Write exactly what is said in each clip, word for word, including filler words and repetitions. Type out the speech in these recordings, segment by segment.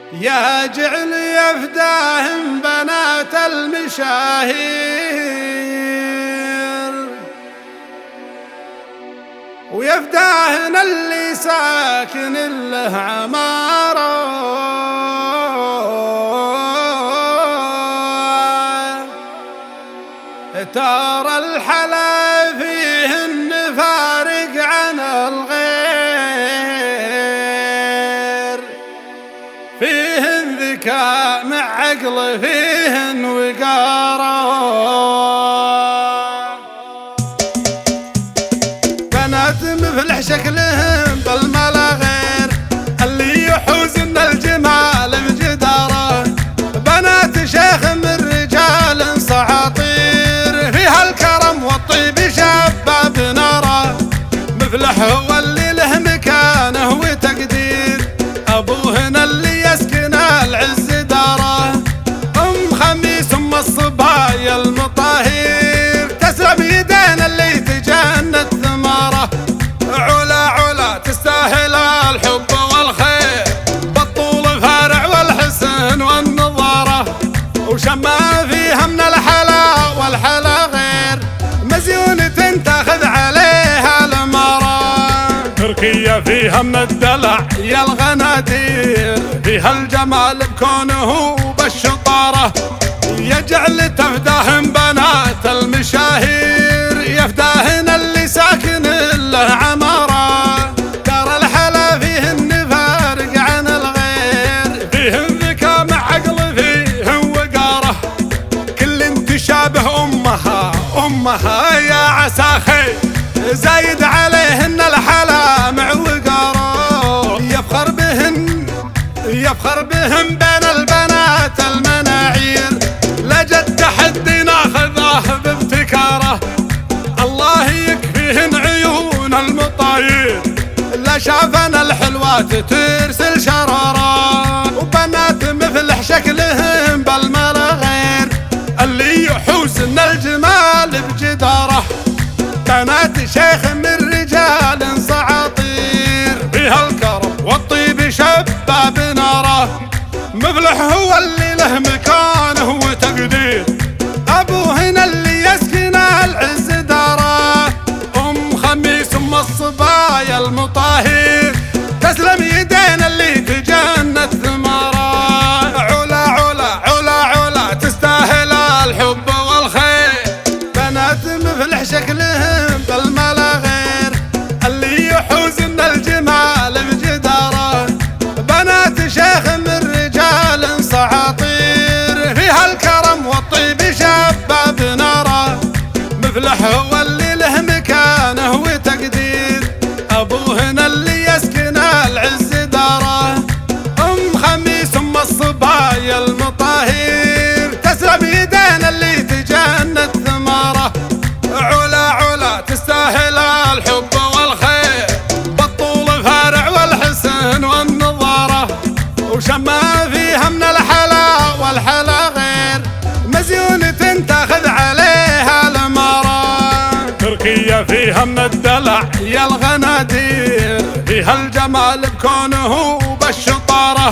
يا جعل يفداهم بنات المشاهير، ويفداهن اللي ساكن له عماره، ترى الحلا فيهن فارق عن الغير، فيهن ذكاء مع عقل، فيهن وقاره. بنات مفلح شكلهم بالملا غير، اللي يحوزن الجمال بجداره، بنات شيخ من رجال سعاطير، فيها الكرم والطيب شباب ناره، مفلح هو اللي له مكانه وتقدير، ابوهن اللي يسكن العز داره، ام خميس ام الصبايا المطاهير، تسلم يدين اللي تجنت ثماره، علا علا تستاهل الحب والخير، بالطول فارع والحسن والنظاره، وشما فيها من الحلا والحلا غير، مزيونة تاخذ عليها المرا، تركيا فيها من الدلع يا الغنادير، فيها الجمال بكونه بالشطاره، يجعل تفداهم بنات المشاهير، يفداهن اللي ساكن له عماره، ترى الحلا فيهن فارق عن الغير، فيهن ذكاء مع عقل، فيهن وقاره، كل تشابه امها امها يا عساخي، زايد عليهن الحلا مع وقاره، يفخر بهن يفخر بهن بين البنات المناعير، لجد تحدي ناخذه بابتكاره، الله يكفيهن عيون المطاير، لا شافن الحلوات ترسل شراره، وبنات مفلح شكلهم بالملا غير، اللي يحوسن الجمال بجداره، بنات شيخ من رجال سعاطير، فيها الكرم والطيب شباب ناره، مفلح هو اللي له مكانه وتقدير، ابوهن اللي يسكن العز داره، ام خميس ام الصبايا المطاهير، تسلم يدين اللي تجنت ثماره، علا علا علا علا تستاهل الحب والخير، بنات مفلح شكلهم بالملا غير، اللي يحوزن الجمال بجداره، بنات شيخ من رجال سعاطير، فيها الكرم والطيب شباب ناره، مفلح هو اللي له مكانه وتقدير، ابوهن اللي يسكن العز داره، ام خميس ام الصبايا المطاهير، تسلم يدين اللي تجنت ثماره، علا علا تستاهل الحب والخير، بالطول فارع والحسن والنظاره، وشما فيها من الحلا والحلا غير، مزيونة تاخذ عليها المرا، تركيا فيها من الدلع يا الغنادير، فيها الجمال بكونه بالشطاره،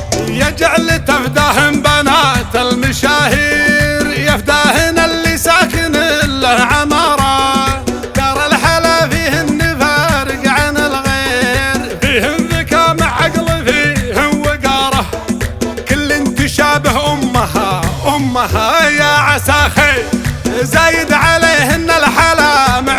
يجعل تفداهم بنات المشاهير، يفداهن اللي ساكن له عماره، ترى الحلا فيهن فارق عن الغير، فيهن ذكاء مع عقل، فيهن وقاره، كل تشابه امها امها يا عساخي، زايد عليهن الحلا مع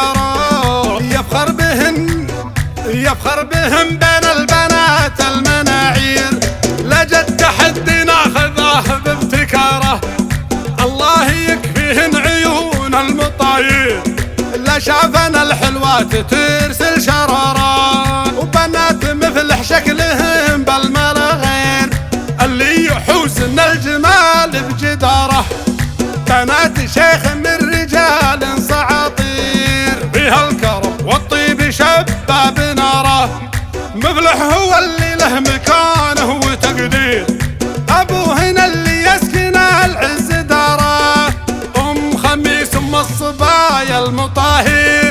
وقاره، يفخر بهن يفخر بهن بين البنات المناعير، لجد تحدي ناخذه بابتكاره، الله يكفيهن عيون المطاير، لا شافن الحلوات ترسل شراره، وبنات مفلح شكلهم بالملا غير، اللي يحوسن الجمال بجداره، بنات شيخ من رجال سعاطير، فيها الكرم والطيب شباب ناره، مفلح هو اللي له مكانه وتقدير، ابوهن اللي يسكن العز داره، ام خميس ام الصبايا المطاهير،